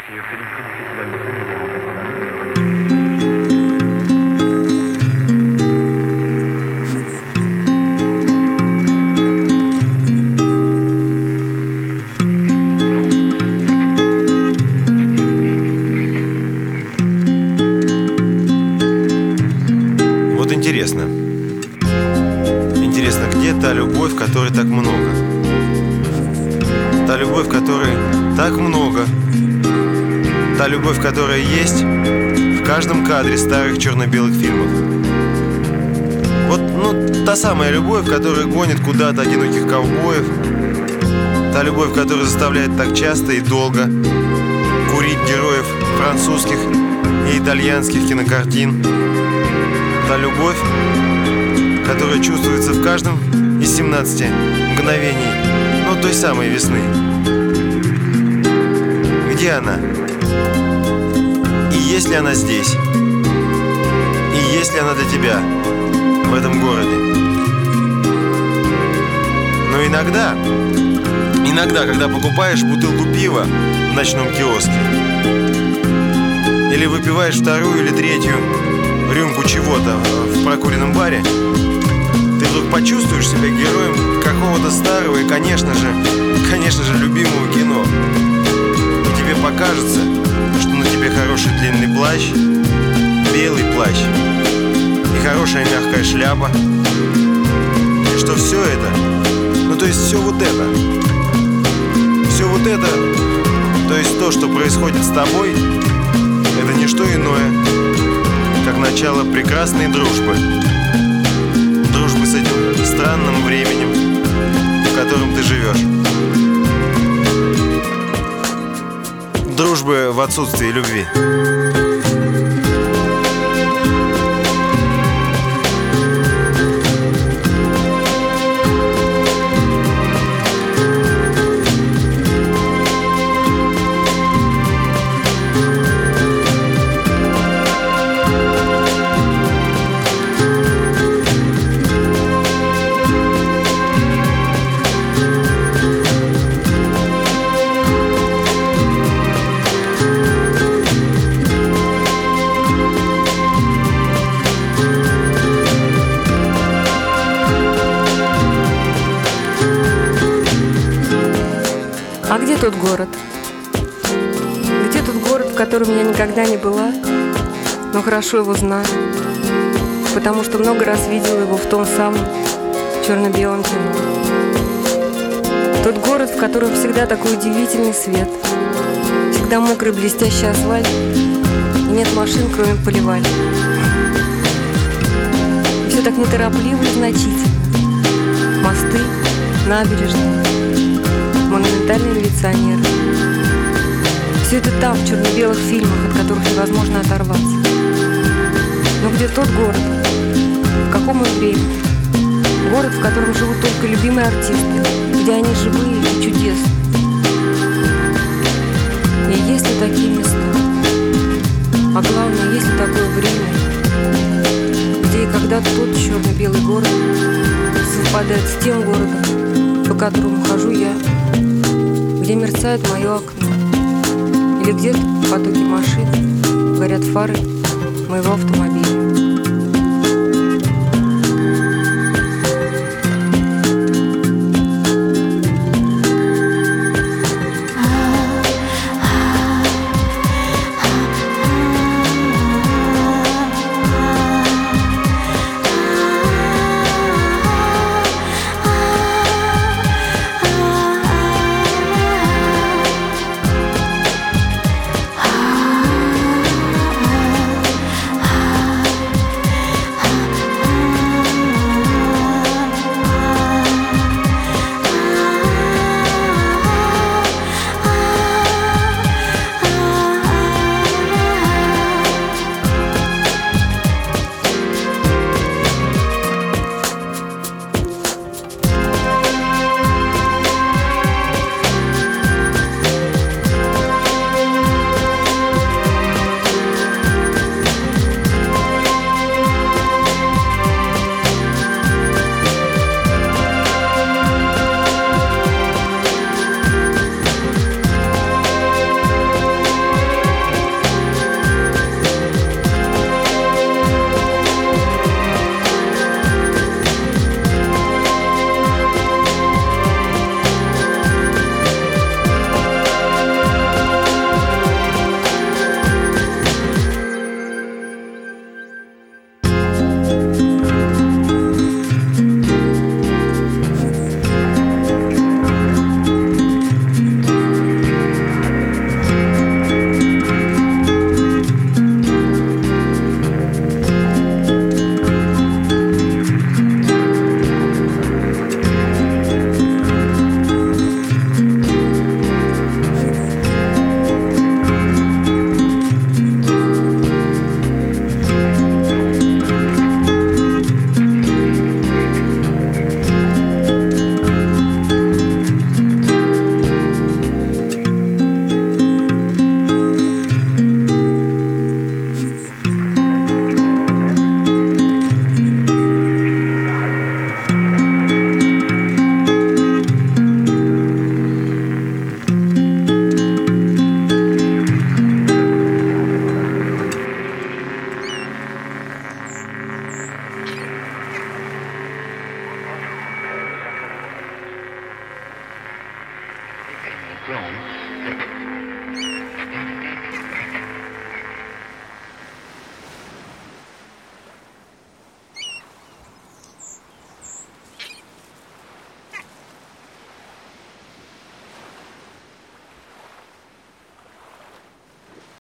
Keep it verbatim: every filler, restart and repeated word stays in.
Вот интересно. Интересно, где та любовь, которой так много? Та любовь, которой так много. Та любовь, которая есть в каждом кадре старых черно-белых фильмов. Вот, ну, та самая любовь, которая гонит куда-то одиноких ковбоев. Та любовь, которая заставляет так часто и долго курить героев французских и итальянских кинокартин. Та любовь, которая чувствуется в каждом из семнадцати мгновений, ну, той самой весны. Где она? И есть ли она здесь? И есть ли она для тебя в этом городе? Но иногда, иногда, когда покупаешь бутылку пива в ночном киоске или выпиваешь вторую или третью рюмку чего-то в прокуренном баре, ты вдруг почувствуешь себя героем какого-то старого и, конечно же, конечно же, любимого кино. И тебе покажется, что на тебе хороший длинный плащ, белый плащ и хорошая мягкая шляпа. И что все это, ну то есть все вот это, все вот это, то есть то, что происходит с тобой, это не что иное, как начало прекрасной дружбы. Дружбы с этим странным временем, в котором ты живешь. Дружбы в отсутствии любви. А где тот город? Где тот город, в котором я никогда не была, но хорошо его знаю, потому что много раз видела его в том самом черно-белом кино. Тот город, в котором всегда такой удивительный свет, всегда мокрый блестящий асфальт и нет машин, кроме поливальни. Все так неторопливо и значительно. Мосты, набережные, монументальные милиционеры. Все это там, в черно-белых фильмах, от которых невозможно оторваться. Но где тот город? В каком он времени? Город, в котором живут только любимые артисты, где они живые и чудесны. И есть ли такие места? А главное, есть ли такое время, где и когда тот черно-белый город совпадает с тем городом, по которому хожу я, где мерцает мое окно, или где-то в потоке машин горят фары моего автомобиля. Ah